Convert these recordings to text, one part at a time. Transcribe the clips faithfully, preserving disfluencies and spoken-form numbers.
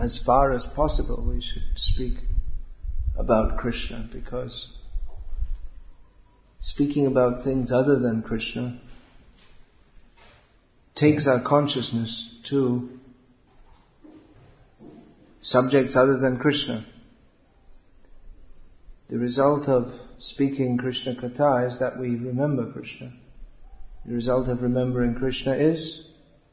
as far as possible we should speak about Krishna, because speaking about things other than Krishna takes our consciousness to subjects other than Krishna. The result of speaking Krishna Katha is that we remember Krishna. The result of remembering Krishna is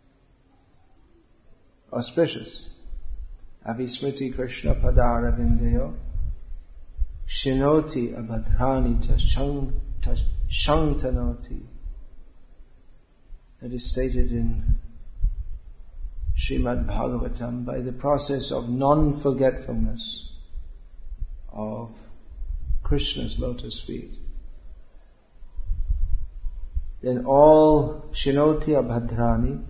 auspicious. Avismriti Krishna Padara Vindeyo Shinoti Abhadrani ta Shantanoti. It is stated in Srimad Bhagavatam, by the process of non-forgetfulness of Krishna's lotus feet, then all Shinoti Abhadrani,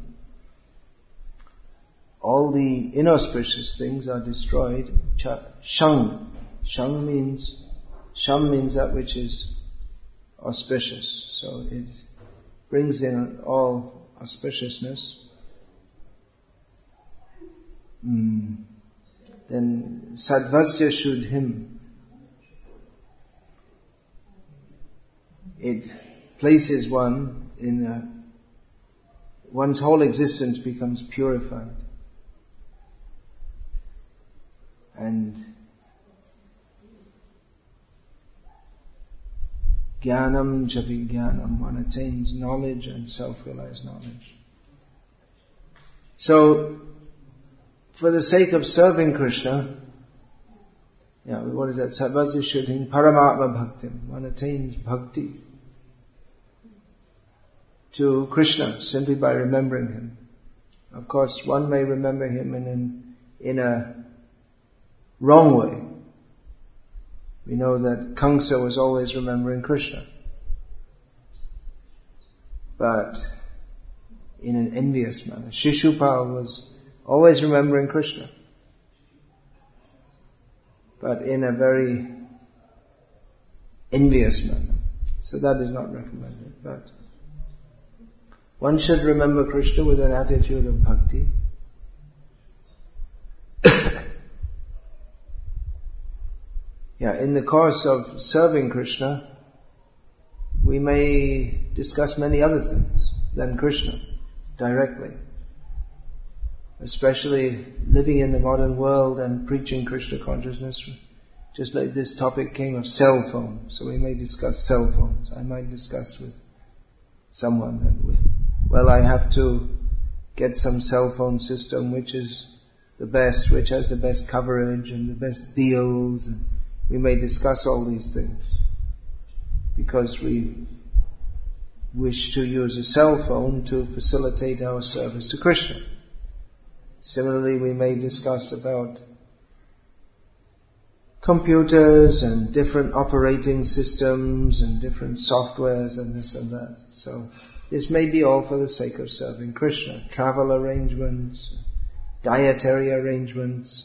all the inauspicious things are destroyed. Shang. Shang means, Sham means that which is auspicious. So it brings in all auspiciousness. Mm. Then Sadvasya Shuddhim. It places one in a, one's whole existence becomes purified. And Jnanam Javijnanam, one attains knowledge and self-realized knowledge. So, for the sake of serving Krishna, yeah, what is that? Sarvasya Shuddhim Paramatma Bhaktim. One attains bhakti to Krishna simply by remembering Him. Of course, one may remember Him in an, in a wrong way. We know that Kamsa was always remembering Krishna, but in an envious manner. Shishupal was always remembering Krishna, but in a very envious manner. So that is not recommended. But one should remember Krishna with an attitude of bhakti. Yeah, in the course of serving Krishna, we may discuss many other things than Krishna directly. Especially living in the modern world and preaching Krishna consciousness. Just like this topic came of cell phones, so we may discuss cell phones. I might discuss with someone that we, well, I have to get some cell phone system which is the best, which has the best coverage and the best deals. And we may discuss all these things because we wish to use a cell phone to facilitate our service to Krishna. Similarly, we may discuss about computers and different operating systems and different softwares and this and that. So this may be all for the sake of serving Krishna. Travel arrangements, dietary arrangements.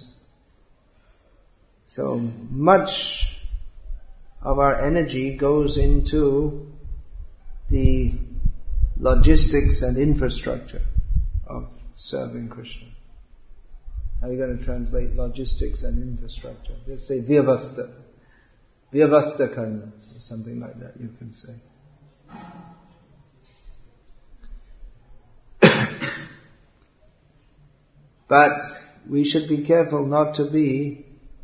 So much of our energy goes into the logistics and infrastructure of serving Krishna. How are you going to translate logistics and infrastructure? Just say vyavastha. Vyavastha karma, or something like that you can say. But we should be careful not to be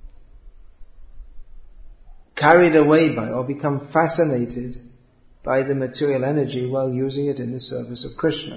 carried away by or become fascinated by the material energy while using it in the service of Krishna.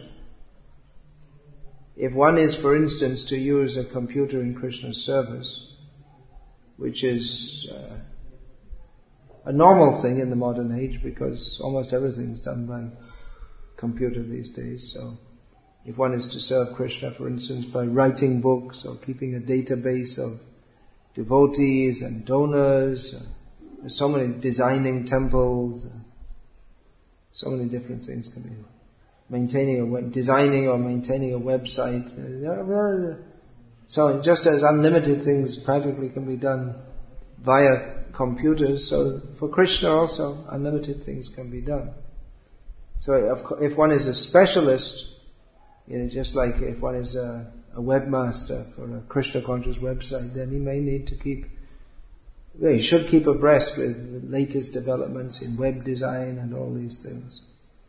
If one is, for instance, to use a computer in Krishna's service, which is uh, a normal thing in the modern age because almost everything is done by computer these days. So if one is to serve Krishna, for instance, by writing books or keeping a database of devotees and donors, uh, there's so many, designing temples, uh, so many different things can be maintaining a web, designing or maintaining a website. Uh, there, there, so just as unlimited things practically can be done via computers, so for Krishna also unlimited things can be done. So if, if one is a specialist, you know, just like if one is a, a webmaster for a Krishna conscious website, then he may need to keep, well, he should keep abreast with the latest developments in web design and all these things.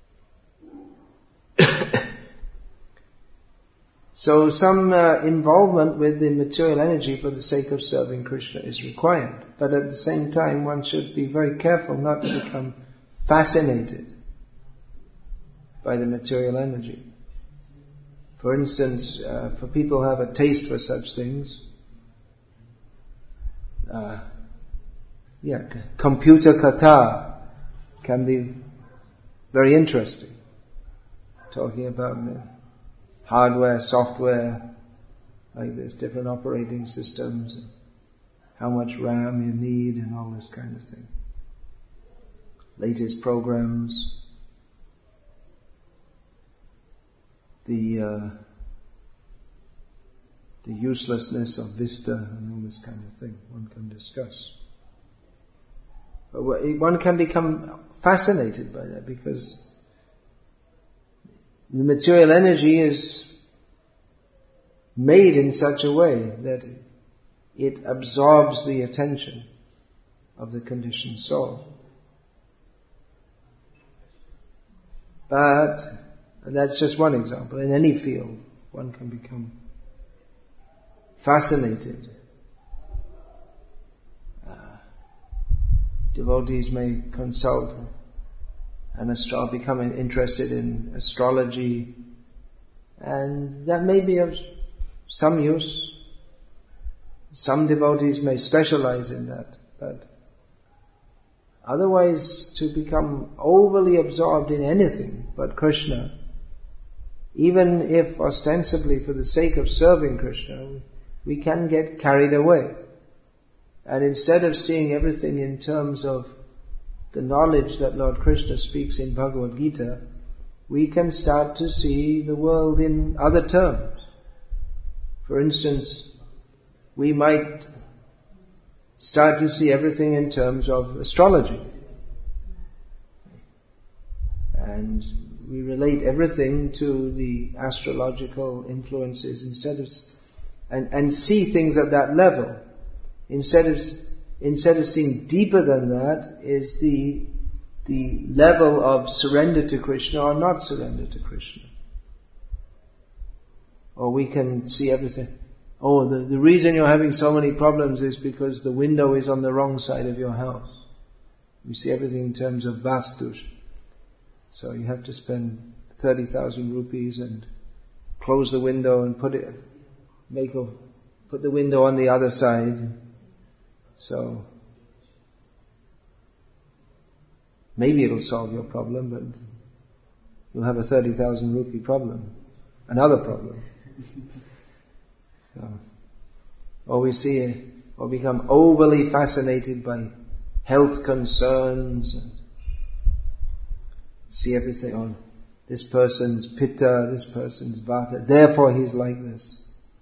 So some uh, involvement with the material energy for the sake of serving Krishna is required. But at the same time, one should be very careful not to become fascinated by the material energy. For instance, uh, for people who have a taste for such things, uh, yeah, computer katha can be very interesting. Talking about uh, hardware, software, like there's different operating systems, and how much RAM you need and all this kind of thing. Latest programs. The uh, the uselessness of Vista and all this kind of thing one can discuss. But one can become fascinated by that because the material energy is made in such a way that it absorbs the attention of the conditioned soul. But, and that's just one example, in any field one can become fascinated. Uh, devotees may consult and astro- become interested in astrology, and that may be of some use. Some devotees may specialize in that, but otherwise to become overly absorbed in anything but Krishna, even if ostensibly for the sake of serving Krishna, we can get carried away. And instead of seeing everything in terms of the knowledge that Lord Krishna speaks in Bhagavad Gita, we can start to see the world in other terms. For instance, we might start to see everything in terms of astrology. And we relate everything to the astrological influences instead of, and, and see things at that level. Instead of Instead of seeing deeper than that is the the level of surrender to Krishna or not surrender to Krishna. Or we can see everything. Oh, the, the reason you're having so many problems is because the window is on the wrong side of your house. We see everything in terms of vastu. So you have to spend thirty thousand rupees and close the window and put it, make a, put the window on the other side. So, maybe it'll solve your problem, but you'll have a thirty thousand rupee problem. Another problem. So, or we see, or become overly fascinated by health concerns, and see everything on this person's pitta, this person's vata, therefore he's like this.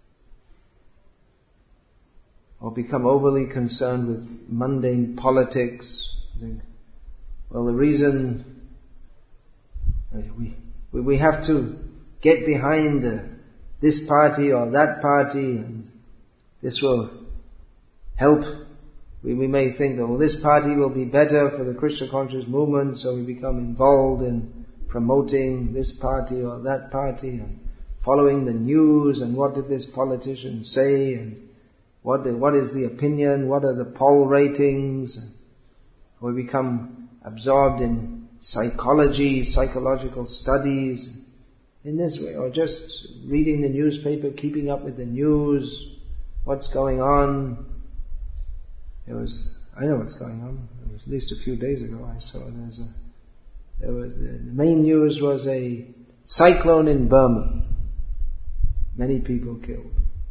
Or become overly concerned with mundane politics. Think, well, the reason we we have to get behind the, this party or that party, and this will help. We, we may think that, well, this party will be better for the Krishna conscious movement, so we become involved in promoting this party or that party and following the news and what did this politician say and What, what is the opinion? What are the poll ratings? We become absorbed in psychology, psychological studies in this way, or just reading the newspaper, keeping up with the news, what's going on. There was, I know what's going on. It was at least a few days ago I saw there's a, there was, the, the main news was a cyclone in Burma. Many people killed.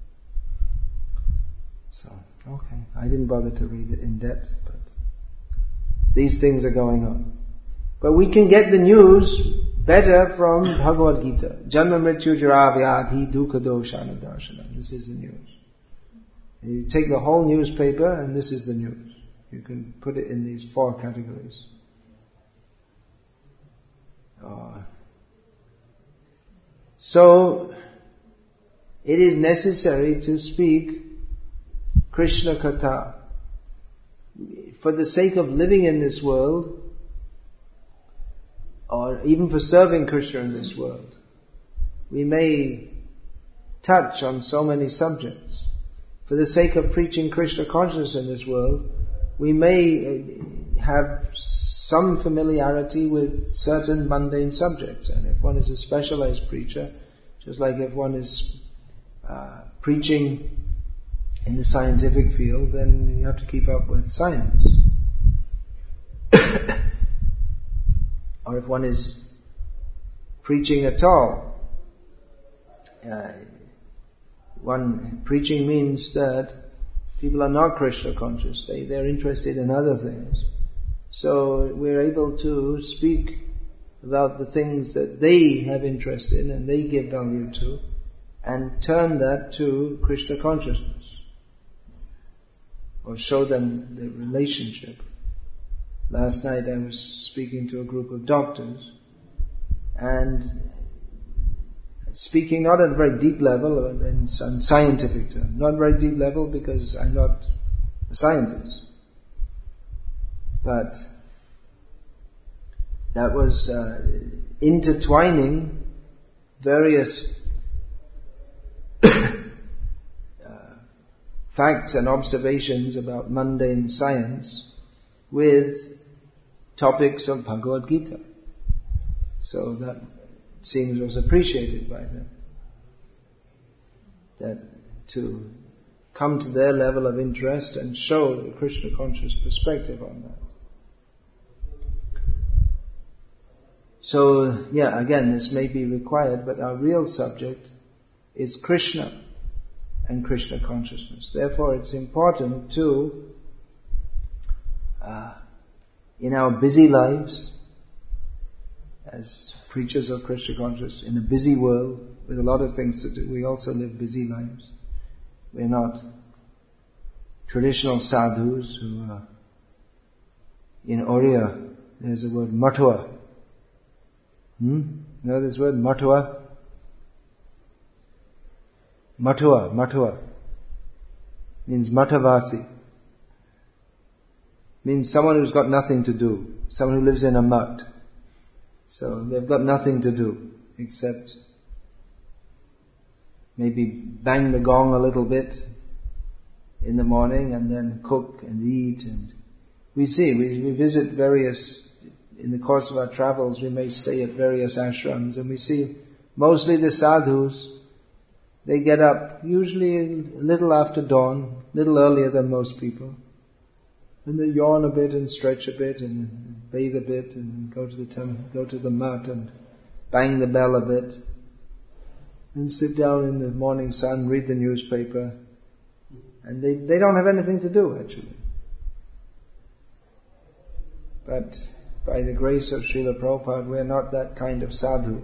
So, okay, I didn't bother to read it in depth, but these things are going on. But we can get the news better from Bhagavad Gita. Janma mrityu jara vyadhi dukkha doshana darshanam. This is the news. And you take the whole newspaper and this is the news. You can put it in these four categories. Uh, so, it is necessary to speak Krishna Katha. For the sake of living in this world, or even for serving Krishna in this world, we may touch on so many subjects. For the sake of preaching Krishna consciousness in this world, we may have some familiarity with certain mundane subjects. And if one is a specialized preacher, just like if one is uh, preaching in the scientific field, then you have to keep up with science. Or if one is preaching at all, uh, one preaching means that people are not Krishna conscious. They they're interested in other things. So we're able to speak about the things that they have interest in and they give value to, and turn that to Krishna consciousness, or show them the relationship. Last night I was speaking to a group of doctors, and speaking not at a very deep level, in some scientific terms, not very deep level because I'm not a scientist, but that was uh, intertwining various uh, facts and observations about mundane science with topics of Bhagavad Gita. So that seems was appreciated by them. That to come to their level of interest and show the Krishna conscious perspective on that. So, yeah, again, this may be required, but our real subject is Krishna and Krishna consciousness. Therefore, it's important to, uh, in our busy lives, as preachers of Krishna consciousness, in a busy world, with a lot of things to do, we also live busy lives. We're not traditional sadhus who are, in Oriya, there's the word matua. Hmm? You know this word, matua? Matua, matua. Means matavasi. Means someone who's got nothing to do. Someone who lives in a mutt. So they've got nothing to do except maybe bang the gong a little bit in the morning and then cook and eat. And we see, we, we visit various, in the course of our travels, we may stay at various ashrams, and we see mostly the sadhus, they get up usually a little after dawn, a little earlier than most people, and they yawn a bit and stretch a bit and bathe a bit and go to the temple, go to the mat and bang the bell a bit and sit down in the morning sun, read the newspaper, and they, they don't have anything to do actually. But by the grace of Srila Prabhupada, we are not that kind of sadhu.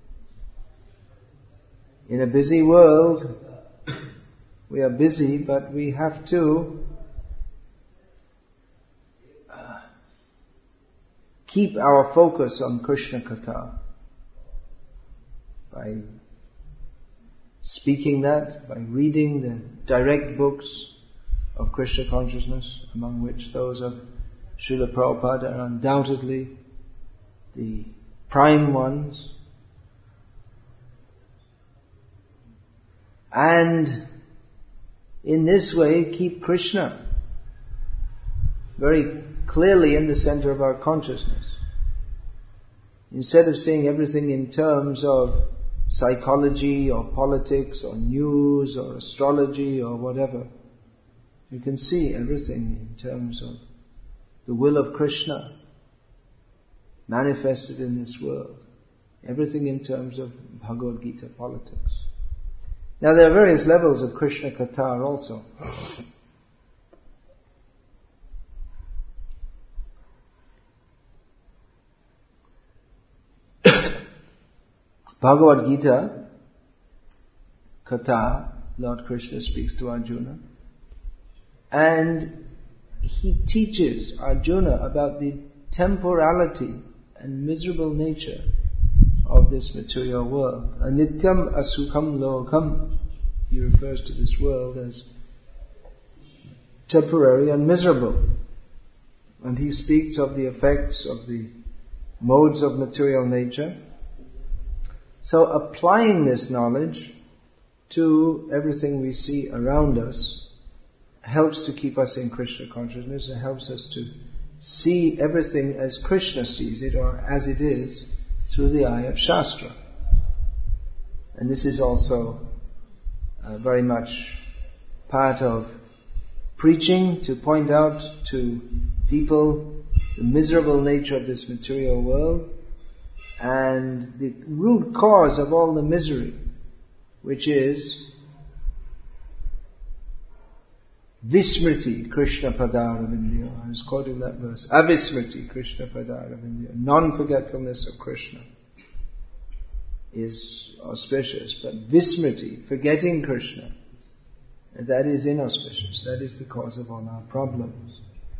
In a busy world, we are busy, but we have to uh, keep our focus on Krishna Katha by speaking that, by reading the direct books of Krishna consciousness, among which those of Srila Prabhupada are undoubtedly the prime ones. And in this way keep Krishna very clearly in the center of our consciousness. Instead of seeing everything in terms of psychology or politics or news or astrology or whatever, you can see everything in terms of the will of Krishna manifested in this world. Everything in terms of Bhagavad Gita politics. Now there are various levels of Krishna Katha also. Bhagavad Gita Katha, Lord Krishna speaks to Arjuna, and he teaches Arjuna about the temporality and miserable nature of this material world. Anityam asukham lokam he refers to this world as temporary and miserable. And he speaks of the effects of the modes of material nature. So applying this knowledge to everything we see around us helps to keep us in Krishna consciousness. It helps us to see everything as Krishna sees it, or as it is, through the eye of Shastra. And this is also uh, very much part of preaching, to point out to people the miserable nature of this material world and the root cause of all the misery, which is Vismriti Krishna Padaravindiya. I was quoting that verse. Avismriti Krishna Padaravindiya. Non-forgetfulness of Krishna is auspicious, but Vismriti, forgetting Krishna, that is inauspicious. That is the cause of all our problems.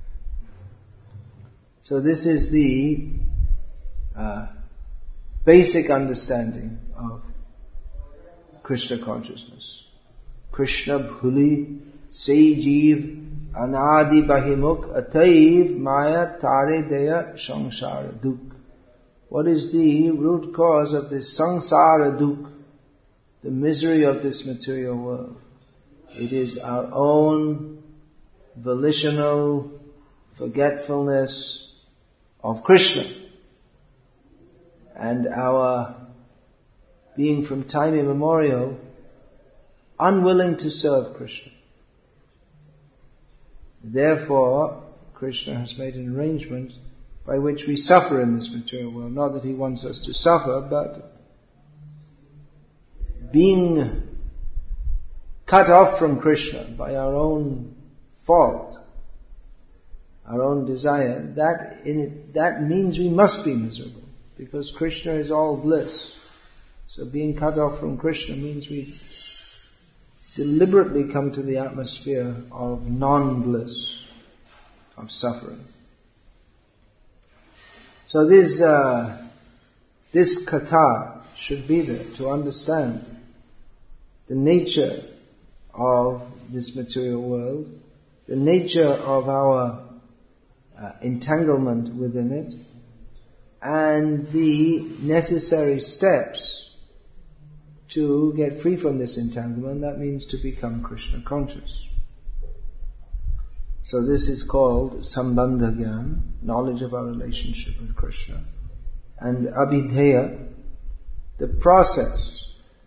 So this is the uh, basic understanding of Krishna consciousness. Krishna bhuli se jeev anadi bahimuk ataiv maya tare deya samsara duk. What is the root cause of this samsara duk, the misery of this material world? It is our own volitional forgetfulness of Krishna, and our being from time immemorial unwilling to serve Krishna. Therefore, Krishna has made an arrangement by which we suffer in this material world. Not that he wants us to suffer, but being cut off from Krishna by our own fault, our own desire, that in it, that means we must be miserable, because Krishna is all bliss. So being cut off from Krishna means we deliberately come to the atmosphere of non-bliss, of suffering. So this uh, this katha should be there to understand the nature of this material world, the nature of our uh, entanglement within it, and the necessary steps to get free from this entanglement. That means to become Krishna conscious. So this is called Sambandha Gyan, knowledge of our relationship with Krishna. And Abhidheya, the process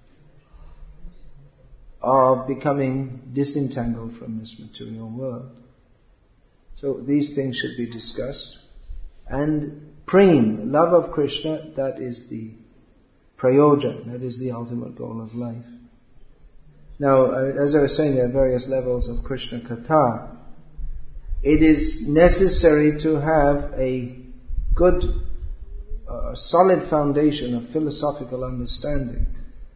of becoming disentangled from this material world. So these things should be discussed. And Prem, love of Krishna, that is the prayojan, that is the ultimate goal of life. Now, as I was saying, there are various levels of Krishna Katha. It is necessary to have a good, uh, solid foundation of philosophical understanding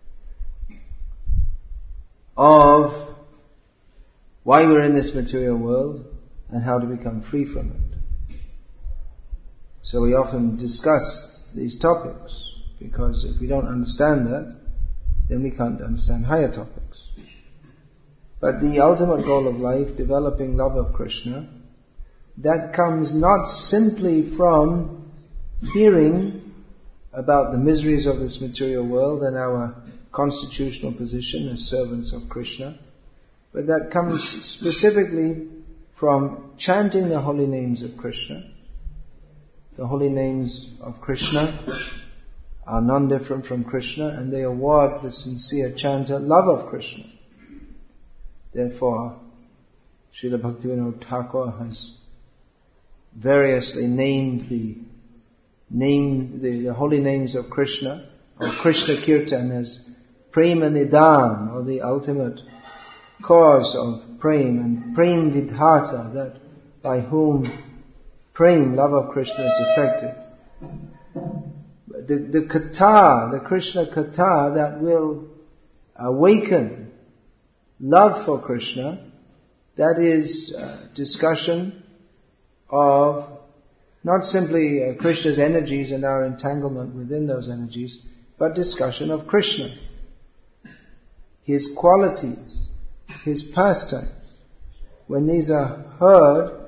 of why we're in this material world and how to become free from it. So we often discuss these topics, because if we don't understand that, then we can't understand higher topics. But the ultimate goal of life, developing love of Krishna, that comes not simply from hearing about the miseries of this material world and our constitutional position as servants of Krishna, but that comes specifically from chanting the holy names of Krishna. The holy names of Krishna are non-different from Krishna, and they award the sincere chanter love of Krishna. Therefore, Srila Bhaktivinoda Thakur has variously named the name the, the holy names of Krishna, or Krishna Kirtan, as Prema Nidan, or the ultimate cause of Prem, and Prem Vidhata, that by whom Prem, love of Krishna, is affected. The, the katha, the Krishna katha that will awaken love for Krishna, that is uh, discussion of not simply uh, Krishna's energies and our entanglement within those energies, but discussion of Krishna, His qualities, His pastimes, when these are heard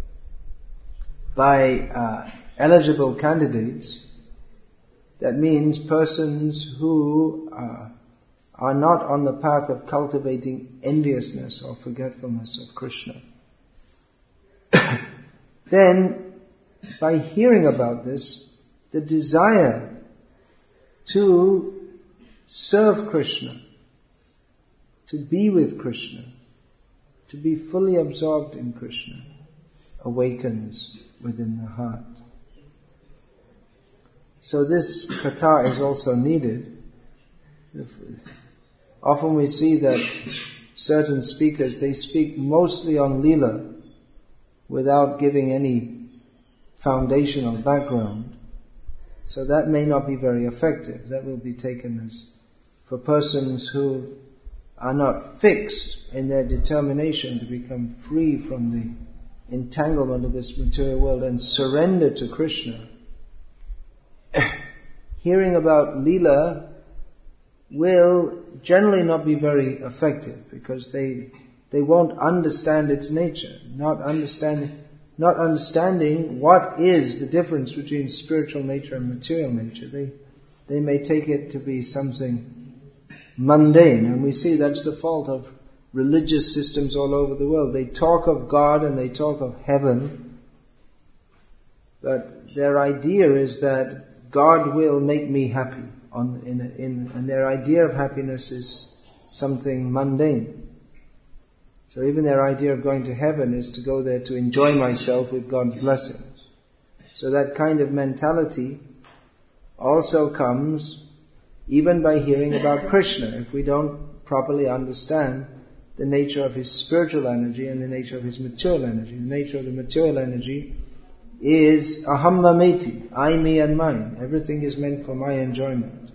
by uh, eligible candidates, that means persons who uh, are not on the path of cultivating enviousness or forgetfulness of Krishna. Then, by hearing about this, the desire to serve Krishna, to be with Krishna, to be fully absorbed in Krishna, awakens within the heart. So this katha is also needed. Often we see that certain speakers, they speak mostly on Leela without giving any foundational background. So that may not be very effective. That will be taken as for persons who are not fixed in their determination to become free from the entanglement of this material world and surrender to Krishna. Hearing about Leela will generally not be very effective because they they won't understand its nature, not understanding not understanding what is the difference between spiritual nature and material nature. They they may take it to be something mundane, and we see that's the fault of religious systems all over the world. They talk of God and they talk of heaven, but their idea is that God will make me happy, on, in, in, and their idea of happiness is something mundane. So even their idea of going to heaven is to go there to enjoy myself with God's blessings. So that kind of mentality also comes even by hearing about Krishna. If we don't properly understand the nature of His spiritual energy and the nature of His material energy. The nature of the material energy is aham mameti, I, me and mine. Everything is meant for my enjoyment.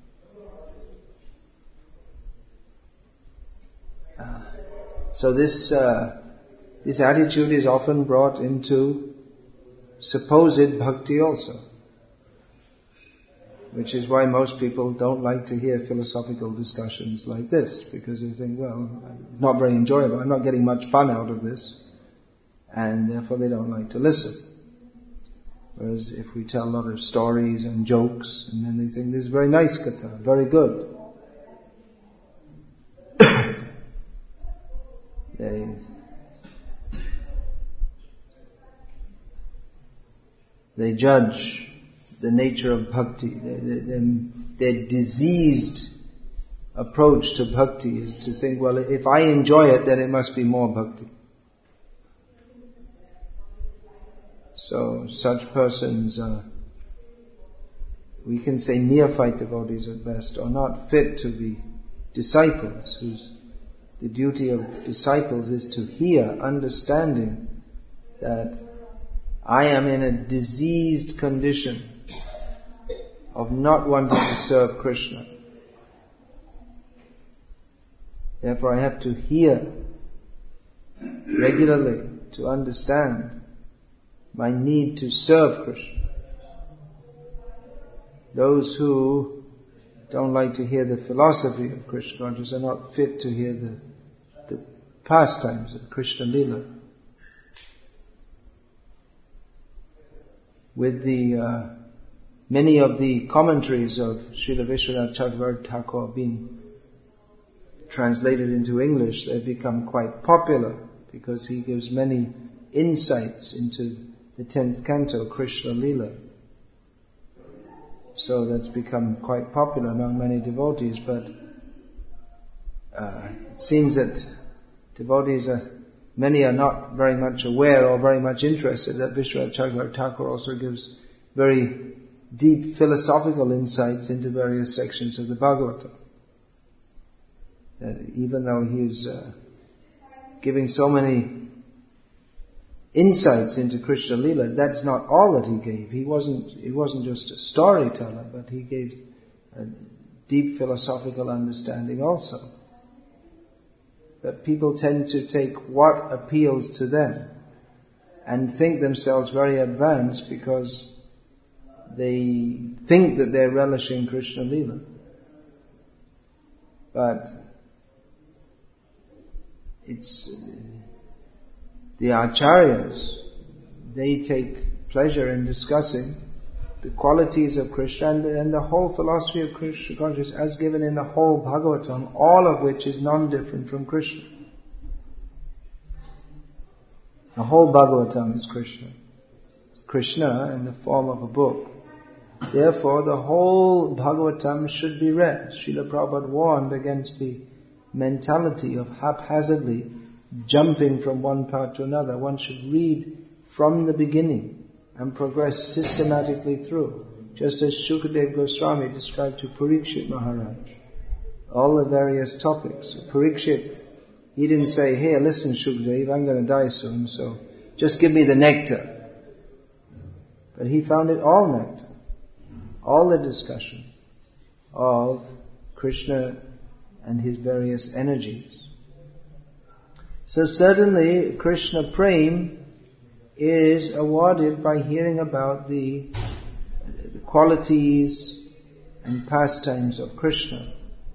Uh, so this uh, this attitude is often brought into supposed bhakti also, which is why most people don't like to hear philosophical discussions like this, because they think, well, it's not very enjoyable, I'm not getting much fun out of this, and therefore they don't like to listen. Whereas if we tell a lot of stories and jokes, and then they think, this is very nice katha, very good. they, they judge the nature of bhakti. They, they, they, their diseased approach to bhakti is to think, well, if I enjoy it, then it must be more bhakti. So such persons are, we can say neophyte devotees at best, are not fit to be disciples, whose the duty of disciples is to hear, understanding that I am in a diseased condition of not wanting to serve Krishna. Therefore I have to hear regularly to understand my need to serve Krishna. Those who don't like to hear the philosophy of Krishna consciousness are not fit to hear the, the pastimes of Krishna Lila. With the uh, many of the commentaries of Srila Vishwanath Chakravarti Thakur being translated into English, they've become quite popular because he gives many insights into the tenth canto, Krishna Lila. So that's become quite popular among many devotees, but uh, it seems that devotees are, many are not very much aware or very much interested that Vishwanath Chakravarti Thakur also gives very deep philosophical insights into various sections of the Bhagavatam. Uh, even though he is uh, giving so many insights into Krishna Lila, that's not all that he gave. He wasn't, he wasn't just a storyteller, but he gave a deep philosophical understanding also. But people tend to take what appeals to them and think themselves very advanced because they think that they're relishing Krishna Lila. But it's uh, the acharyas, they take pleasure in discussing the qualities of Krishna and the, and the whole philosophy of Krishna consciousness as given in the whole Bhagavatam, all of which is non-different from Krishna. The whole Bhagavatam is Krishna. It's Krishna in the form of a book. Therefore, the whole Bhagavatam should be read. Srila Prabhupada warned against the mentality of haphazardly jumping from one part to another. One should read from the beginning and progress systematically through. Just as Shukadeva Goswami described to Parikshit Maharaj. All the various topics. Parikshit, he didn't say, hey, listen Shukadeva, I'm going to die soon, so just give me the nectar. But he found it all nectar. All the discussion of Krishna and his various energies. So certainly Krishna Prem is awarded by hearing about the, the qualities and pastimes of Krishna.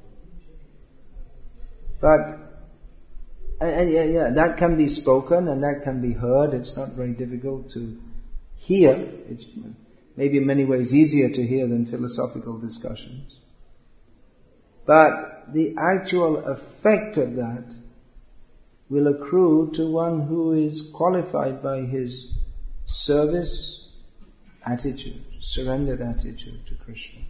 But and yeah, yeah, that can be spoken and that can be heard. It's not very difficult to hear. It's maybe in many ways easier to hear than philosophical discussions. But the actual effect of that will accrue to one who is qualified by his service attitude, surrendered attitude to Krishna.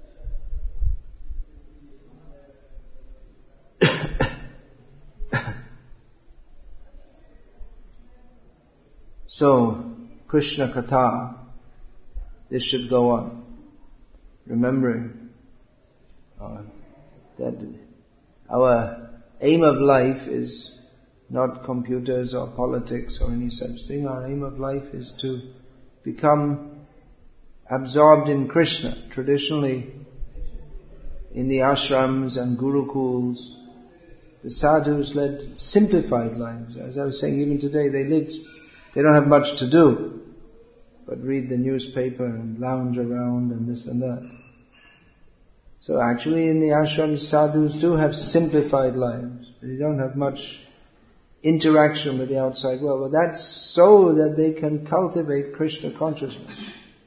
So, Krishna Katha, this should go on, remembering uh, that our aim of life is not computers or politics or any such thing. Our aim of life is to become absorbed in Krishna. Traditionally, in the ashrams and gurukuls, the sadhus led simplified lives. As I was saying, even today they live, they don't have much to do but read the newspaper and lounge around and this and that. So actually in the ashrams, sadhus do have simplified lives. They don't have much interaction with the outside world. But that's so that they can cultivate Krishna consciousness.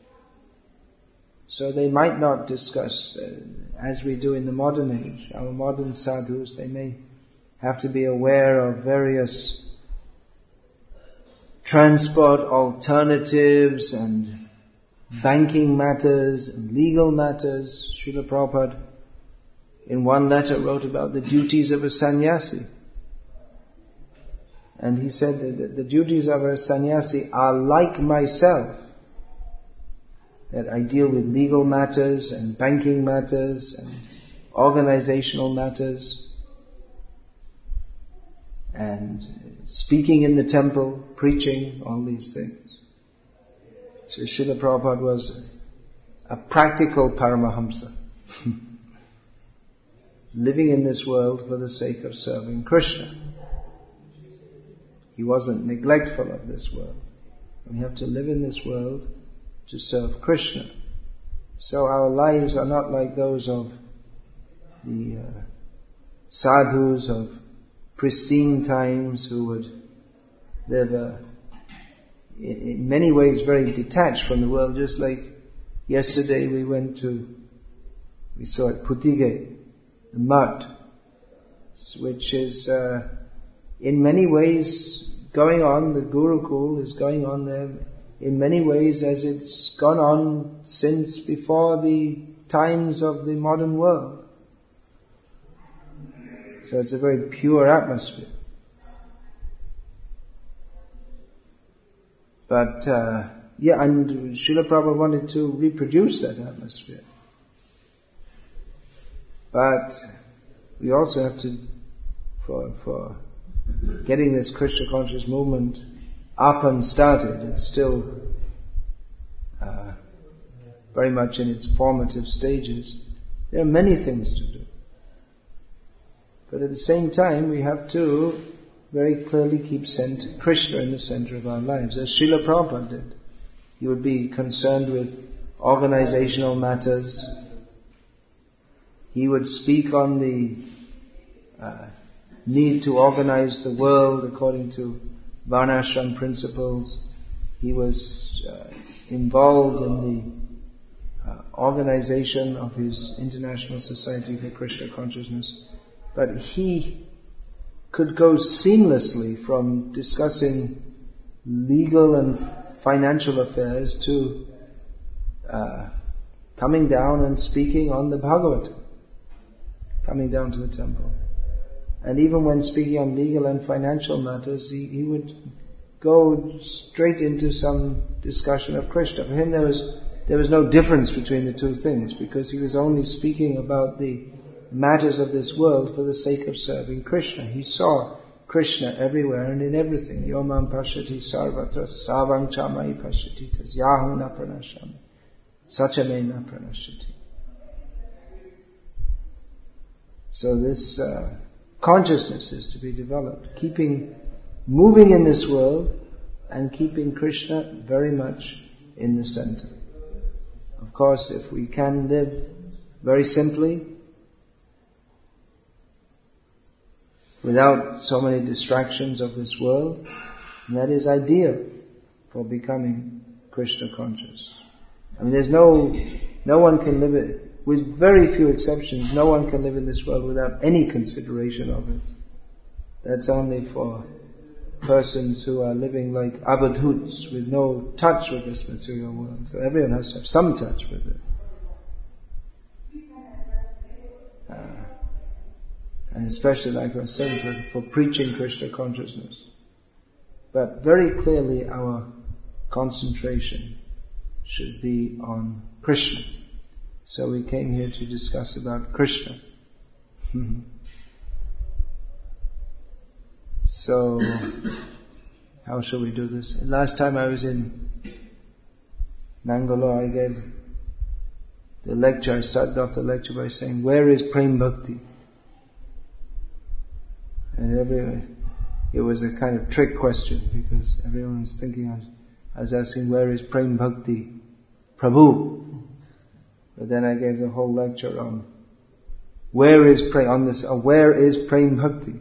So they might not discuss, uh, as we do in the modern age, our modern sadhus, they may have to be aware of various transport alternatives and banking matters and legal matters. Srila Prabhupada in one letter wrote about the duties of a sannyasi. And he said that the duties of a sannyasi are like myself. That I deal with legal matters and banking matters and organizational matters and speaking in the temple, preaching, all these things. So Srila Prabhupada was a practical Paramahamsa. Living in this world for the sake of serving Krishna. He wasn't neglectful of this world. We have to live in this world to serve Krishna. So our lives are not like those of the uh, sadhus of pristine times who would live uh, in, in many ways very detached from the world. Just like yesterday we went to, we saw at Putige, the mud, which is uh, in many ways going on, the Gurukul is going on there in many ways as it's gone on since before the times of the modern world. So it's a very pure atmosphere. But, uh, yeah, and Srila Prabhupada wanted to reproduce that atmosphere. But we also have to, for, for getting this Krishna conscious movement up and started, it's still uh, very much in its formative stages. There are many things to do. But at the same time, we have to very clearly keep cent- Krishna in the center of our lives, as Srila Prabhupada did. He would be concerned with organizational matters. He would speak on the uh, need to organize the world according to Varnashram principles. He was uh, involved in the uh, organization of his International Society for Krishna Consciousness. But he could go seamlessly from discussing legal and financial affairs to uh, coming down and speaking on the Bhagavatam, coming down to the temple. And even when speaking on legal and financial matters, he, he would go straight into some discussion of Krishna. For him there was there was no difference between the two things, because he was only speaking about the matters of this world for the sake of serving Krishna. He saw Krishna everywhere and in everything. Yomam pashyati sarvatra savang chamai pashyati tasyahu na pranashami sachame na pranashyati. So this uh, consciousness is to be developed, keeping moving in this world and keeping Krishna very much in the center. Of course, if we can live very simply, without so many distractions of this world, that is ideal for becoming Krishna conscious. I mean, there's no, no one can live it, with very few exceptions, no one can live in this world without any consideration of it. That's only for persons who are living like abadhuts, with no touch with this material world. So everyone has to have some touch with it. Uh, and especially, like I was saying, for, for preaching Krishna consciousness. But very clearly our concentration should be on Krishna. So we came here to discuss about Krishna. So, how shall we do this? Last time I was in Mangalore, I gave the lecture, I started off the lecture by saying, where is Prem Bhakti? And every, it was a kind of trick question, because everyone was thinking, I was, I was asking, where is Prem Bhakti? Prabhu. But then I gave the whole lecture on, where is Prem, on this, uh, where is Prem Bhakti?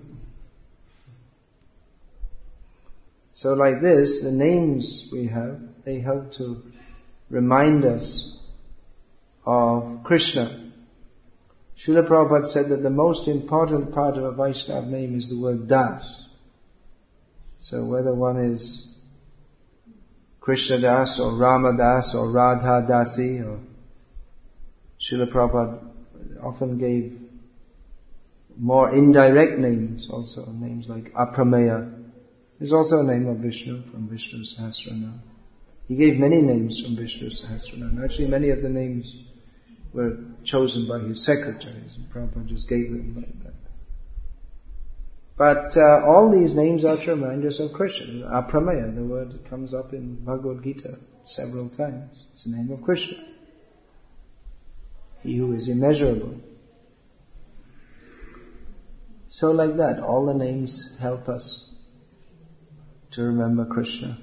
So like this, the names we have, they help to remind us of Krishna. Srila Prabhupada said that the most important part of a Vaishnava name is the word Das. So whether one is Krishna Das or Rama Das or Radha Dasi, or Srila Prabhupada often gave more indirect names also, names like Aprameya. There's also a name of Vishnu from Vishnu Sahasranam. He gave many names from Vishnu Sahasranam. Actually, many of the names were chosen by his secretaries, and Prabhupada just gave them like that. But uh, all these names are to remind us of Krishna. Aprameya, the word that comes up in Bhagavad Gita several times. It's the name of Krishna. He who is immeasurable. So like that, all the names help us to remember Krishna.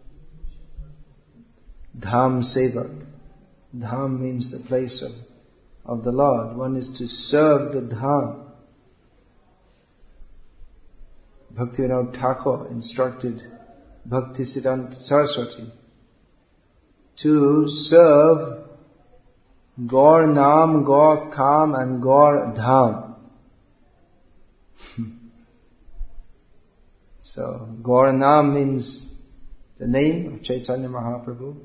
Dham Sevak. Dham means the place of, of the Lord. One is to serve the Dham. Bhaktivinoda Thakur instructed Bhaktisiddhanta Saraswati to serve Gaur Nam, Gaur Kam and Gaur Dham. So, Gaur Nam means the name of Chaitanya Mahaprabhu.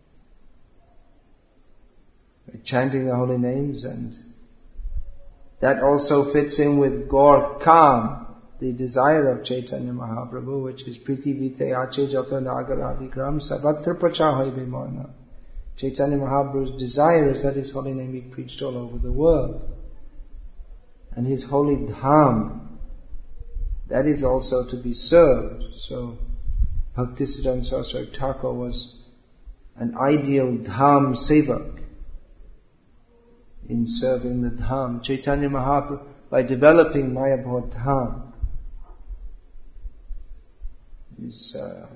We're chanting the holy names, and that also fits in with Gaur Kam, the desire of Chaitanya Mahaprabhu, which is Priti Vite Ache Jata Nagaradigram Savatra Prachahai Vimana. Chaitanya Mahaprabhu's desire is that his holy name be preached all over the world. And his holy dham, that is also to be served. So, Bhaktisiddhanta Saraswati Thakur was an ideal dham sevak in serving the dham. Chaitanya Mahaprabhu, by developing Mayapur dham, is uh,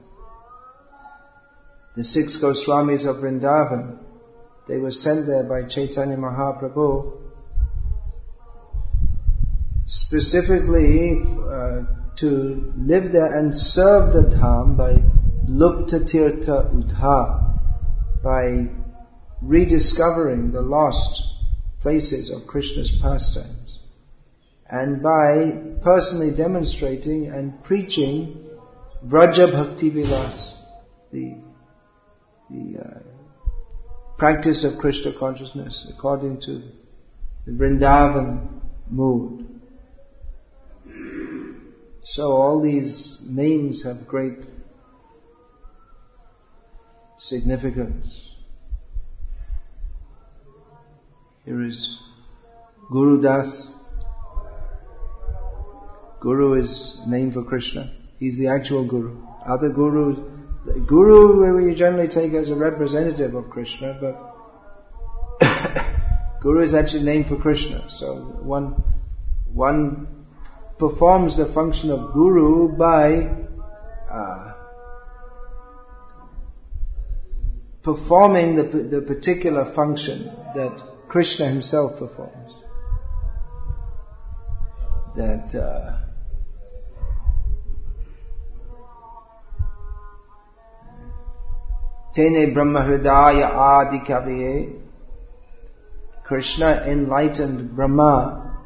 the six Goswamis of Vrindavan. They were sent there by Chaitanya Mahaprabhu specifically uh, to live there and serve the Dham by Lupta Tirtha Udha, by rediscovering the lost places of Krishna's pastimes, and by personally demonstrating and preaching Vraja Bhakti Vilas, the, the uh, practice of Krishna consciousness according to the Vrindavan mood. So all these names have great significance. Here is Guru Das. Guru is name for Krishna. He's the actual Guru. Other Gurus, the Guru we generally take as a representative of Krishna, but Guru is actually named for Krishna. So one, one performs the function of Guru by uh, performing the, the particular function that Krishna himself performs. That uh, Tene Brahma Hridaya Adi Kaviye, Krishna enlightened Brahma,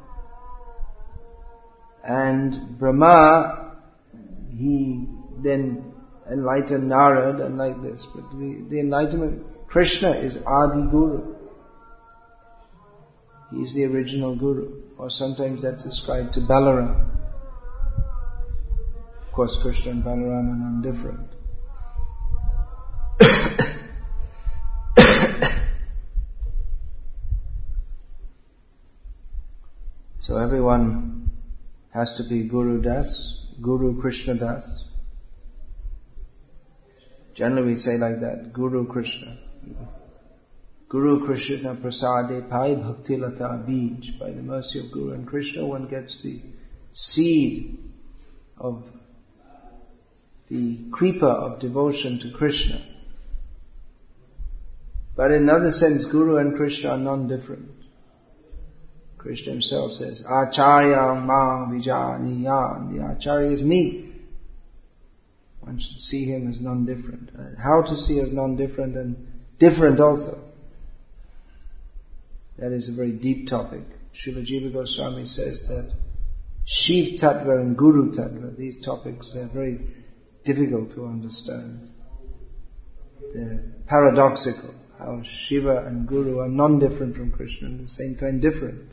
and Brahma, he then enlightened Narad, and like this. But the, the enlightenment, Krishna is Adi Guru. He is the original Guru. Or sometimes that's ascribed to Balaram. Of course, Krishna and Balaram are non-different. So everyone has to be Guru Das, Guru Krishna Das. Generally we say like that, Guru Krishna. Guru Krishna Prasade Pai Bhakti Lata Bij. By the mercy of Guru and Krishna, one gets the seed of the creeper of devotion to Krishna. But in another sense, Guru and Krishna are non-different. Krishna himself says, Acharya Mang Vijaniyan. The Acharya is me. One should see him as non-different. Uh, how to see as non-different and different also. That is a very deep topic. Srila Jiva Goswami says that Shiv Tattva and Guru Tattva, these topics are very difficult to understand. They're paradoxical. How Shiva and Guru are non-different from Krishna and at the same time different.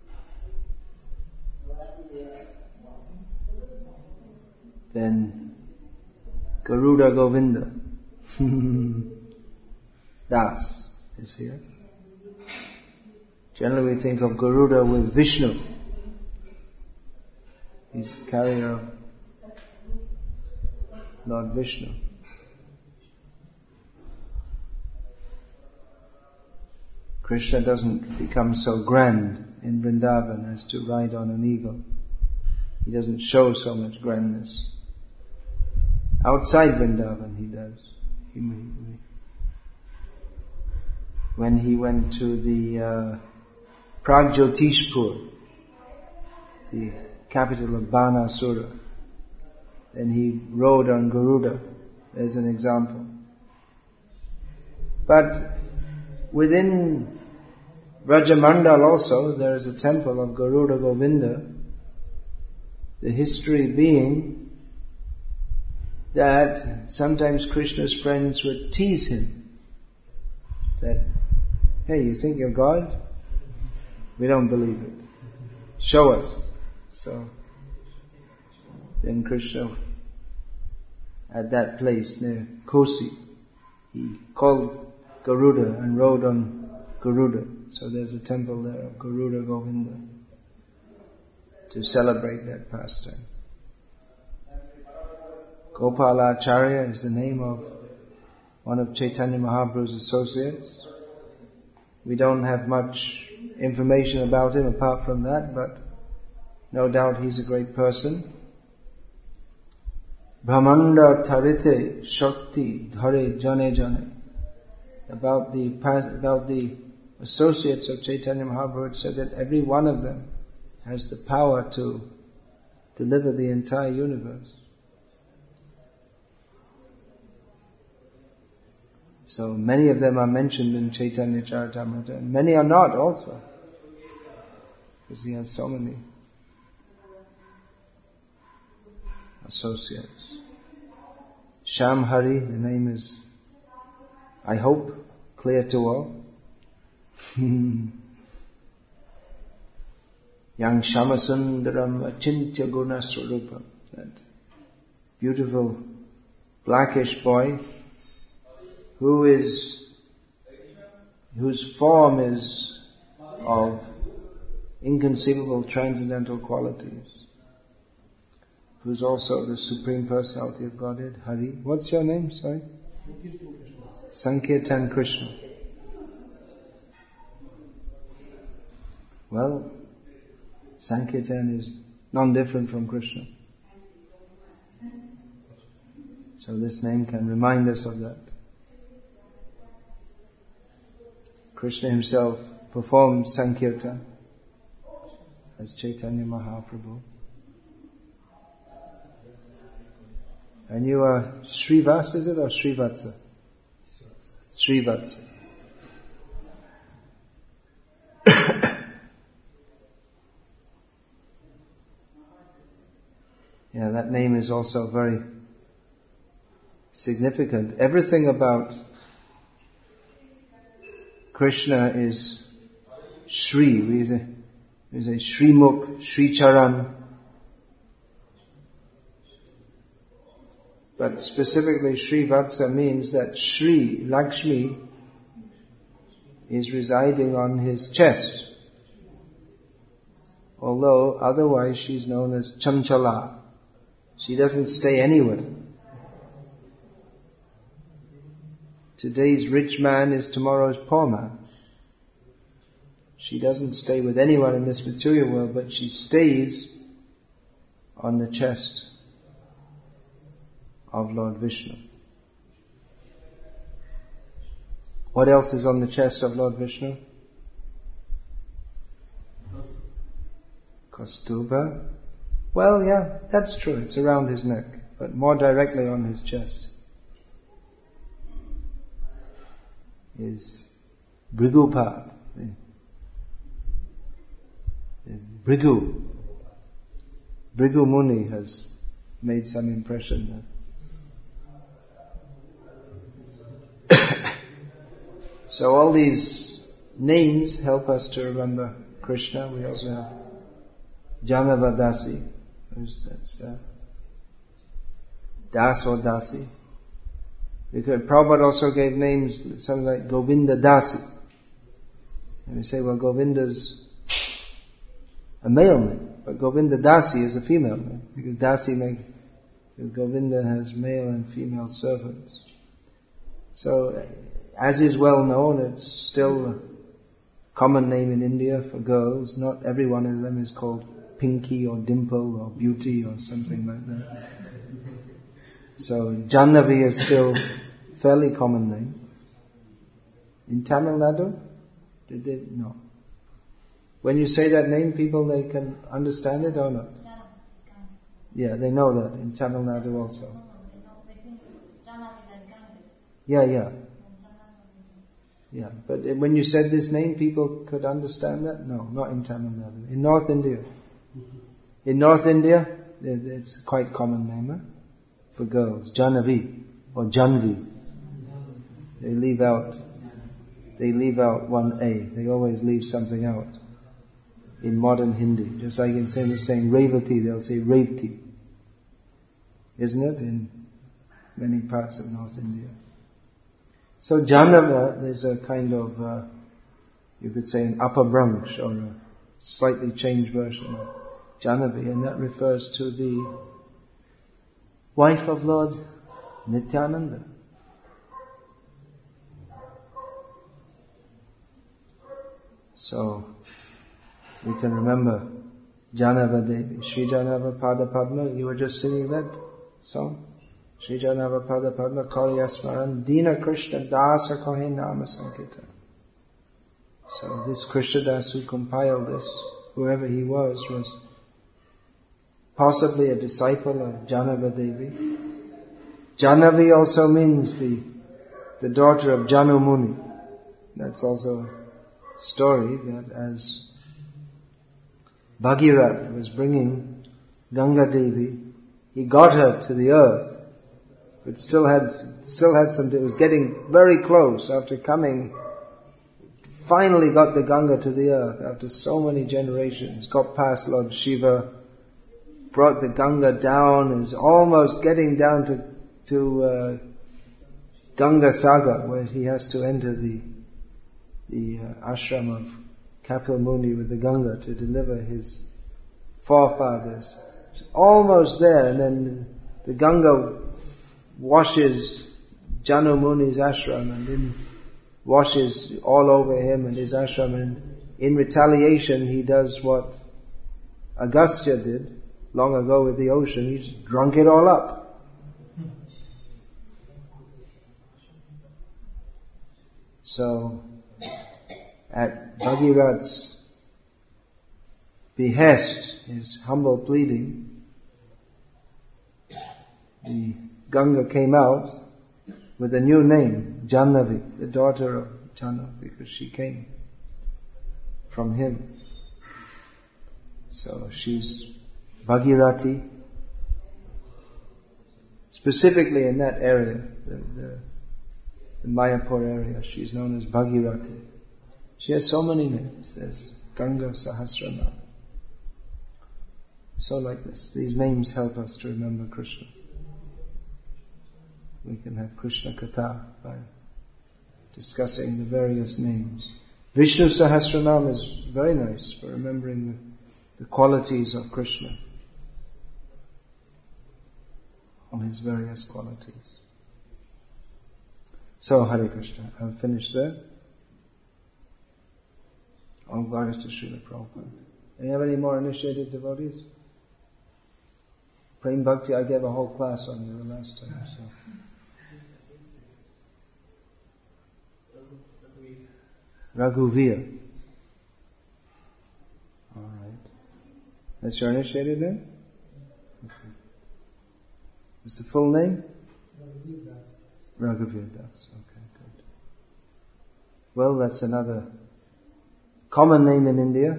Then Garuda Govinda Das is here. Generally we think of Garuda with Vishnu. He's the carrier of Lord Vishnu. Krishna doesn't become so grand in Vrindavan as to ride on an eagle. He doesn't show so much grandness. Outside Vrindavan he does. He, when he went to the uh, Pragjotishpur, the capital of Banasura, then he rode on Garuda as an example. But within Rajamandal also there is a temple of Garuda Govinda, the history being that sometimes Krishna's friends would tease him that, hey, you think you're God? We don't believe it. Show us. So then Krishna, at that place near Kosi, he called Garuda and rode on Garuda. So there's a temple there of Garuda Govinda to celebrate that pastime. Gopalacharya is the name of one of Chaitanya Mahaprabhu's associates. We don't have much information about him apart from that, but no doubt he's a great person. Brahmanda Tarite Shakti Dhare Jane Jane. About the about the associates of Chaitanya Mahaprabhu, it said that every one of them has the power to deliver the entire universe. So many of them are mentioned in Chaitanya Charitamrita, and many are not also, because he has so many associates. Sham Hari, the name is, I hope, clear to all. Yang Shamasundaram Achintya Guna Swarupam, that beautiful blackish boy who is, whose form is of inconceivable transcendental qualities, who's also the Supreme Personality of Godhead, Hari. What's your name? Sorry? Sankirtan Krishna. Well, Sankirtan is non-different from Krishna. So this name can remind us of that. Krishna himself performed Sankirtan as Chaitanya Mahaprabhu. And you are Srivas, is it, or Srivatsa? Srivatsa. Yeah, that name is also very significant. Everything about Krishna is Shri. We say, we say Shri Mukh, Shri Charan. But specifically Shri Vatsa means that Shri, Lakshmi, is residing on his chest. Although otherwise she's known as Chanchala. She doesn't stay anywhere. Today's rich man is tomorrow's poor man. She doesn't stay with anyone in this material world, but she stays on the chest of Lord Vishnu. What else is on the chest of Lord Vishnu? Kaustubha. Well, yeah, that's true. It's around his neck, but more directly on his chest is Bhrigupad. Bhrigu. Bhrigu Muni has made some impression there. So all these names help us to remember Krishna. We also have Janavadasi. That's uh, Das or Dasi. Because Prabhupada also gave names, something like Govinda Dasi. And we say, well, Govinda's a male name, but Govinda Dasi is a female name. Because Dasi makes, because Govinda has male and female servants. So, as is well known, it's still a common name in India for girls. Not every one of them is called Pinky or Dimple or Beauty or something like that. So Jannavi is still a fairly common name. In Tamil Nadu, did they? No. When you say that name, people, they can understand it or not? Yeah, they know that in Tamil Nadu also. Yeah, yeah. Yeah, but when you said this name, people could understand that? No, not in Tamil Nadu. In North India. In North India, it's a quite common name, huh? For girls. Janavi or Janvi. They leave out, they leave out one A. They always leave something out. In modern Hindi. Just like instead of saying Revati, they'll say Revti. Isn't it? In many parts of North India. So Janava, there's a kind of, uh, you could say an upper branch or a slightly changed version of Janavi, and that refers to the wife of Lord Nityananda. So, we can remember Janava Devi, Sri Janava Pada Padma. You were just singing that song? Sri Janava Pada Padma Karyasmaran Dina Krishna Dasa Kohe Nama Sankirtan. So this Krishna Das who compiled this whoever he was, was possibly a disciple of Janava Devi. Janavi also means the, the daughter of Janu Muni. That's also a story that as Bhagirath was bringing Ganga Devi, he got her to the earth, but still had, still had some, it was getting very close after coming, finally got the Ganga to the earth after so many generations, got past Lord Shiva, brought the Ganga down, is almost getting down to, to, uh, Ganga Sagar, where he has to enter the, the uh, ashram of Kapil Muni with the Ganga to deliver his forefathers. It's almost there, and then the Ganga washes Janu Muni's ashram and then washes all over him and his ashram, and in retaliation he does what Agastya did long ago with the ocean. He's drunk it all up. So, at Bhagirath's behest, his humble pleading, the Ganga came out with a new name, Jannavi, the daughter of Jana, because she came from him. So she's Bhagirathi, specifically in that area, the, the, the Mayapur area, she's known as Bhagirathi. She has so many names. There's Ganga Sahasranam. So like this, these names help us to remember Krishna. We can have Krishna Katha by discussing the various names. Vishnu Sahasranam is very nice for remembering the, the qualities of Krishna. All his various qualities. So, Hare Krishna. I'll finish there. All glories to Srila Prabhupada. Do you have any more initiated devotees? Prem Bhakti, I gave a whole class on you the last time, so. Raghuvir. Alright. That's your initiated name? Okay. What's the full name? Raghuvir Das. Raghuvir Das. Okay, good. Well, that's another common name in India.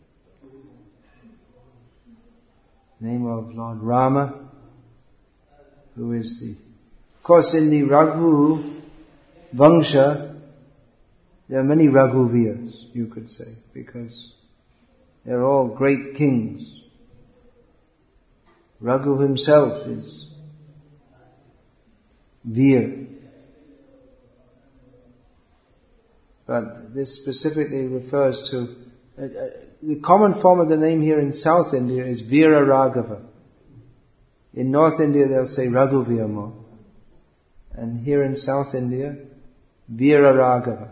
Name of Lord Rama, who is the, of course in the Raghu Vangsha, there are many Raghuvirs, you could say, because they're all great kings. Raghu himself is Vir. But this specifically refers to, uh, uh, the common form of the name here in South India is Veera Raghava. In North India they'll say Raghuvir more. And here in South India, Veera Raghava.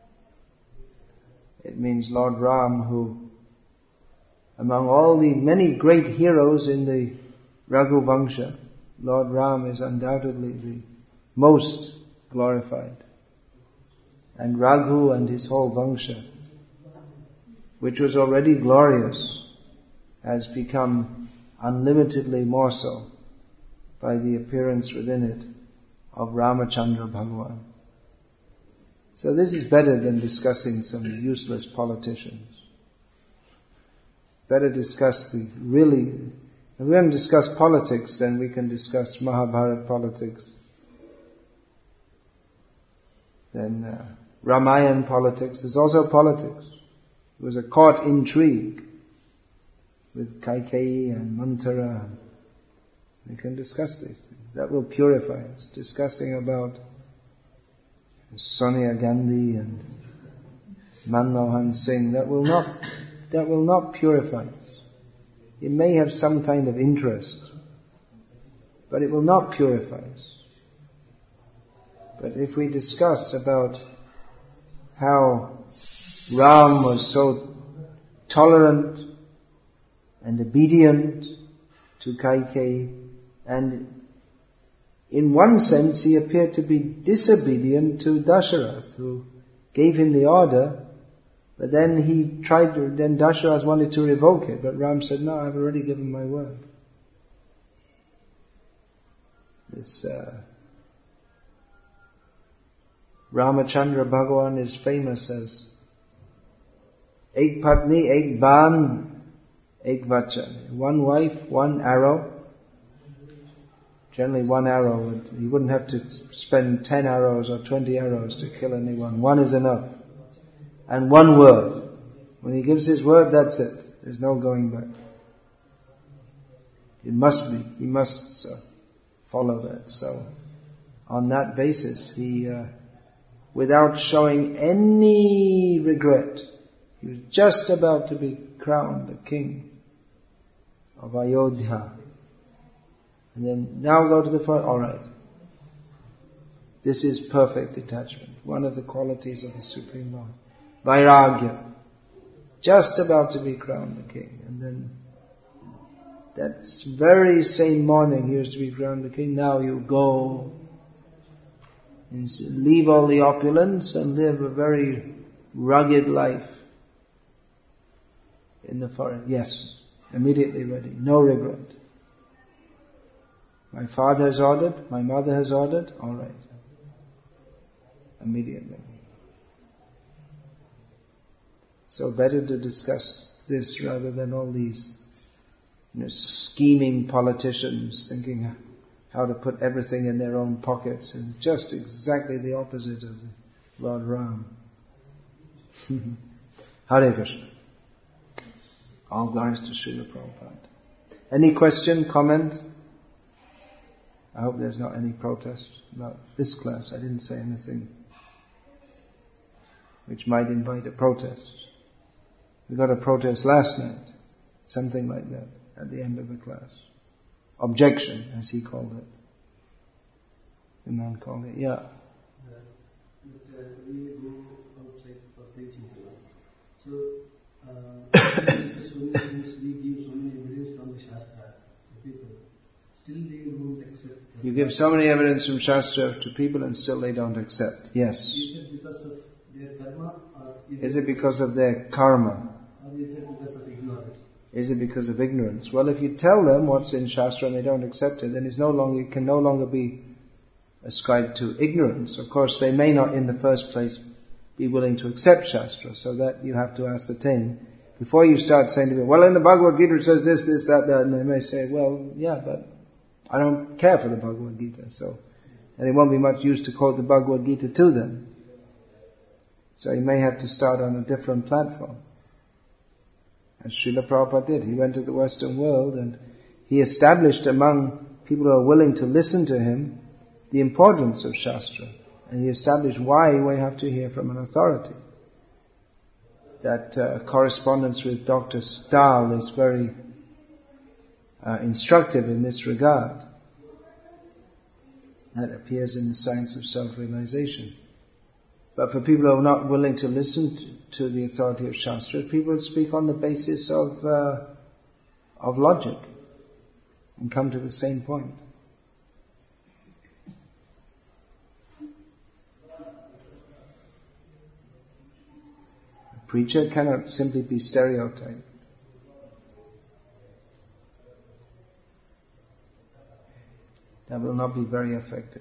It means Lord Ram, who, among all the many great heroes in the Raghu Vangsha, Lord Ram is undoubtedly the most glorified. And Raghu and his whole Vangsha, which was already glorious, has become unlimitedly more so by the appearance within it of Ramachandra Bhagavan. So this is better than discussing some useless politicians. Better discuss the really, if we haven't discussed politics, then we can discuss Mahabharata politics. Then uh, Ramayan politics is also politics. It was a court intrigue with Kaikeyi and Manthara. We can discuss these things. That will purify us. Discussing about Sonia Gandhi and Manmohan Singh, that will not, that will not purify us. It may have some kind of interest, but it will not purify us. But if we discuss about how Ram was so tolerant and obedient to Kaikeyi, and in one sense he appeared to be disobedient to Dasharath, who gave him the order But then he tried to, then Dasharatha wanted to revoke it, but Ram said, no, I've already given my word. This uh, Ramachandra Bhagavan is famous as Ek Patni, Ek Ban, Ek Vachan. One wife, one arrow. Generally one arrow, would, he wouldn't have to spend ten arrows or twenty arrows to kill anyone. One is enough. And one word. When he gives his word, that's it. There's no going back. It must be. He must uh, follow that. So, on that basis, he, uh, without showing any regret, he was just about to be crowned the king of Ayodhya. And then, now go to the front. Alright. This is perfect detachment. One of the qualities of the Supreme Lord. Vairagya. Just about to be crowned the king. And then, that very same morning he was to be crowned the king. Now you go and leave all the opulence and live a very rugged life in the forest. Yes. Immediately ready. No regret. My father has ordered, my mother has ordered, alright. Immediately. So better to discuss this rather than all these, you know, scheming politicians thinking how to put everything in their own pockets, and just exactly the opposite of the Lord Ram. Hare Krishna. All glories to Srila Prabhupada. Any question, comment? I hope there's not any protest about this class. I didn't say anything which might invite a protest. We got a protest last night. Something like that at the end of the class. Objection, as he called it. The man called it, yeah. But uh, we go outside for preaching. So, uh, we give so many evidence from the Shastra to people. Still they won't accept. You give so many evidence from Shastra to people and still they don't accept. Yes. Is it because of their karma, or is, is it because of their karma? Or is it because of ignorance? Is it because of ignorance? Well, if you tell them what's in Shastra and they don't accept it, then it's no longer, it can no longer be ascribed to ignorance. Of course, they may not in the first place be willing to accept Shastra, so that you have to ascertain. Before you start saying to them, well, in the Bhagavad Gita it says this, this, that, that, and they may say, well, yeah, but I don't care for the Bhagavad Gita, so, and it won't be much use to quote the Bhagavad Gita to them. So you may have to start on a different platform. As Srila Prabhupada did. He went to the Western world and he established among people who are willing to listen to him the importance of Shastra. And he established why we have to hear from an authority. That uh, correspondence with Doctor Stahl is very uh, instructive in this regard. That appears in the Science of Self-Realization. But for people who are not willing to listen to, to the authority of Shastra, people speak on the basis of uh, of logic and come to the same point. A preacher cannot simply be stereotyped. That will not be very effective.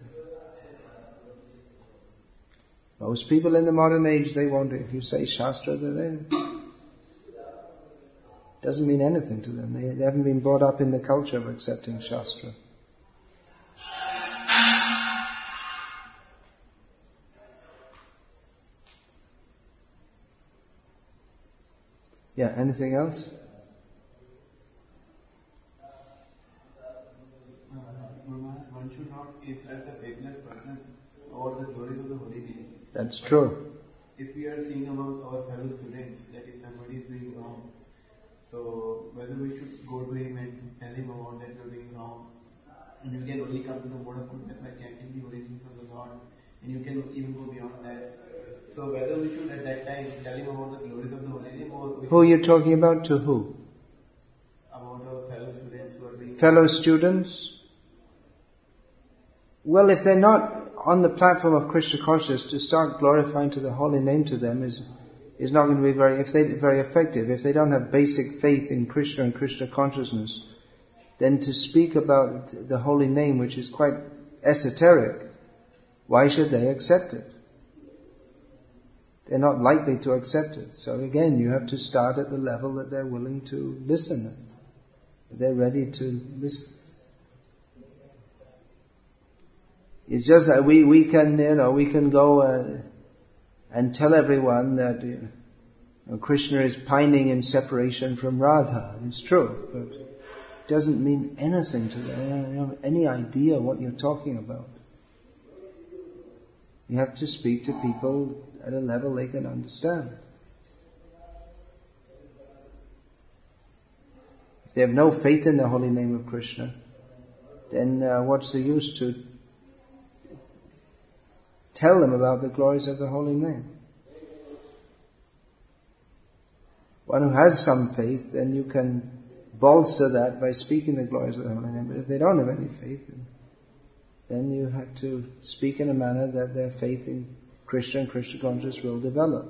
Most people in the modern age, they won't, if you say Shastra, they doesn't mean anything to them. They, they haven't been brought up in the culture of accepting Shastra. Yeah, anything else? Uh, one should not insult a faithless person over the glories of the holy name. That's true. If we are seeing about our fellow students that if somebody is doing wrong, so whether we should go to him and tell him about that you're doing wrong, and you can only come to the mode of goodness by chanting the holy names of the Lord, and you can even go beyond that. So whether we should at that time tell him about the glories of the holy name, or we who are you talking about? To who? About our fellow students who are doing fellow students? Well, if they're not on the platform of Krishna consciousness, to start glorifying to the holy name to them is is not going to be very, if they very effective. If they don't have basic faith in Krishna and Krishna consciousness, then to speak about the holy name, which is quite esoteric, why should they accept it? They're not likely to accept it. So again, you have to start at the level that they're willing to listen. They're ready to listen. It's just that we, we can, you know, we can go uh, and tell everyone that you know, Krishna is pining in separation from Radha. It's true, but it doesn't mean anything to them. They don't have any idea what you're talking about. You have to speak to people at a level they can understand. If they have no faith in the holy name of Krishna, then uh, what's the use to tell them about the glories of the holy name? One who has some faith, then you can bolster that by speaking the glories of the holy name. But if they don't have any faith, then you have to speak in a manner that their faith in Krishna and Krishna consciousness will develop.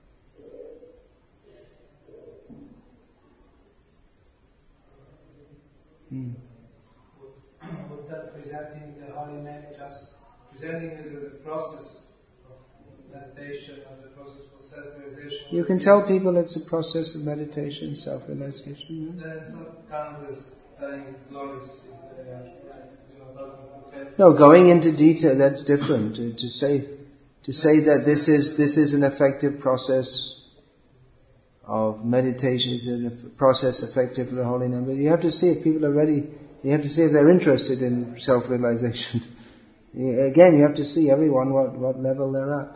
Hmm. Without presenting the holy name, just presenting it as a process of meditation, or the process of self-realization. You can tell people it's a process of meditation, self-realization. Then it's not counted as telling glories. Uh, you know, talking to no, going into detail, that's different. To, to say to say that this is this is an effective process of meditation, is a process effective for the holy name. But you have to see if people are ready. You have to see if they're interested in self-realization. Again, you have to see everyone what, what level they're at.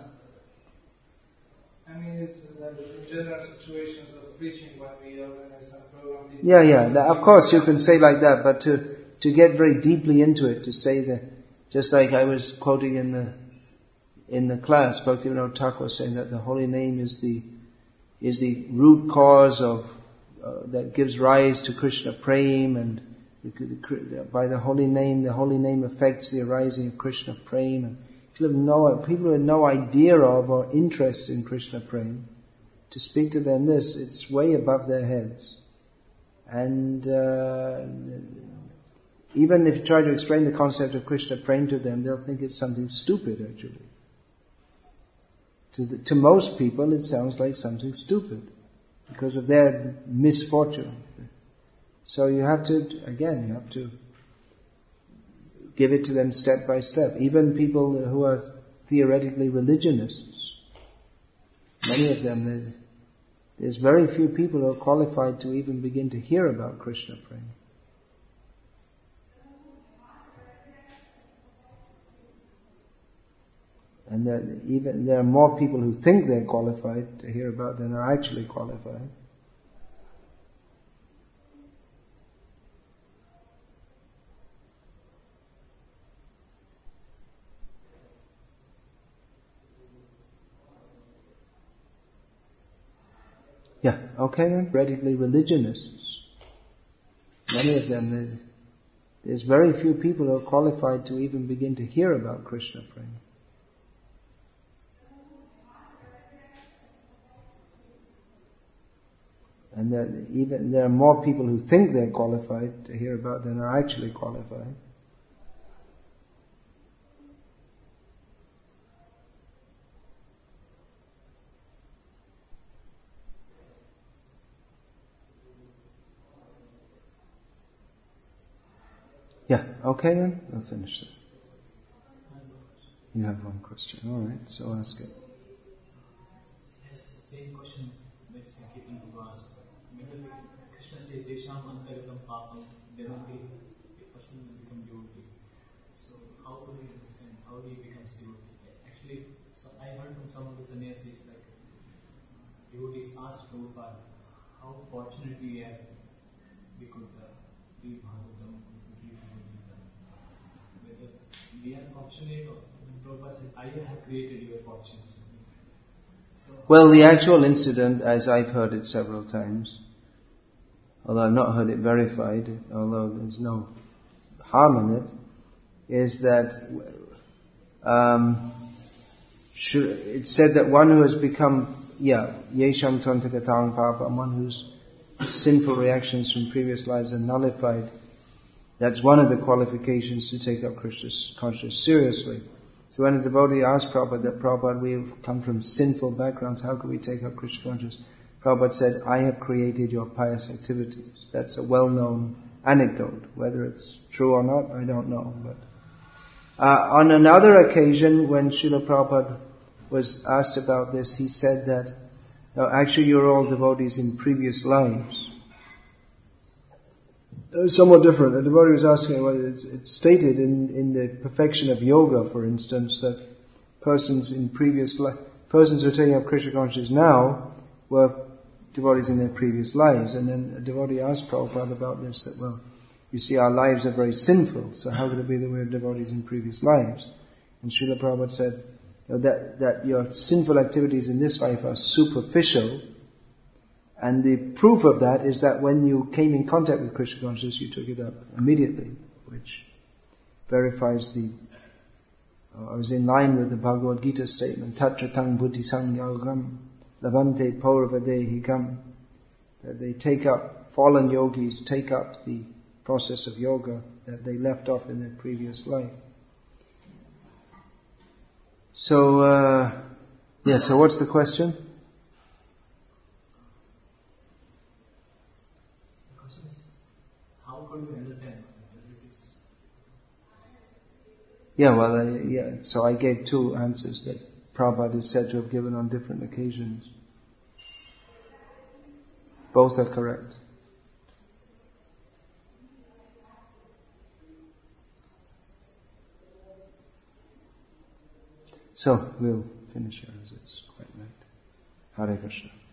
I mean, it's like in general situations of preaching when we organize some program. Yeah, yeah. That, of course, you can say like that, but to to get very deeply into it, to say that, just like I was quoting in the in the class, Bhaktivinoda Thakur was saying that the holy name is the is the root cause of uh, that gives rise to Krishna prema, and by the holy name, the holy name affects the arising of Krishna prema. People have no, people who have no idea of or interest in Krishna prema, to speak to them this, it's way above their heads. And uh, even if you try to explain the concept of Krishna prema to them, they'll think it's something stupid actually. To, the, to most people it sounds like something stupid because of their misfortune. So you have to, again, you have to give it to them step by step. Even people who are theoretically religionists, many of them, there's very few people who are qualified to even begin to hear about Krishna prema. And there, even, there are more people who think they're qualified to hear about than are actually qualified. Yeah, okay then. Radically religionists. Many of them, there's very few people who are qualified to even begin to hear about Krishna prema. And there, even, there are more people who think they're qualified to hear about than are actually qualified. Yeah, okay then, I'll finish that. You have one question, alright, so ask it. Yes, the same question which I keep on to ask. When Krishna says, Desham Antaritam Papam, then only the person will become devotee. So how do we understand, how do we become devotee? Actually, so I heard from some of the sannyasis, like, devotees asked Prabhupada, how fortunate we are, we could uh, read Bhagavatam, read Bhagavad Gita. Whether we are fortunate or Prabhupada said, I have created your fortune. So, well, the actual incident, as I've heard it several times, although I've not heard it verified, although there's no harm in it, is that um, should, it's said that one who has become yeah, yesham tvantakatang papa, one whose sinful reactions from previous lives are nullified. That's one of the qualifications to take up Krishna consciousness seriously. So when a devotee asked Prabhupada that, Prabhupada, we have come from sinful backgrounds, how can we take up Krishna consciousness? Prabhupada said, I have created your pious activities. That's a well-known anecdote. Whether it's true or not, I don't know. But uh, on another occasion, when Srila Prabhupada was asked about this, he said that, no, actually you're all devotees in previous lives. Uh, somewhat different. A devotee was asking, well, it's, it's stated in, in the perfection of yoga, for instance, that persons in previous life, persons who are taking up Krishna consciousness now were devotees in their previous lives. And then a devotee asked Prabhupada about this, that, well, you see, our lives are very sinful, so how could it be that we're devotees in previous lives? And Srila Prabhupada said that, that your sinful activities in this life are superficial, and the proof of that is that when you came in contact with Krishna consciousness, you took it up immediately, which verifies the, uh, I was in line with the Bhagavad Gita statement, Tatra tang buddhi sangyogam labante paurvadehikam, that they take up, fallen yogis take up the process of yoga that they left off in their previous life. So, uh, yeah, so what's the question? Yeah, well, uh, yeah. So I gave two answers that Prabhupada is said to have given on different occasions. Both are correct. So we'll finish here as it's quite late. Hare Krishna.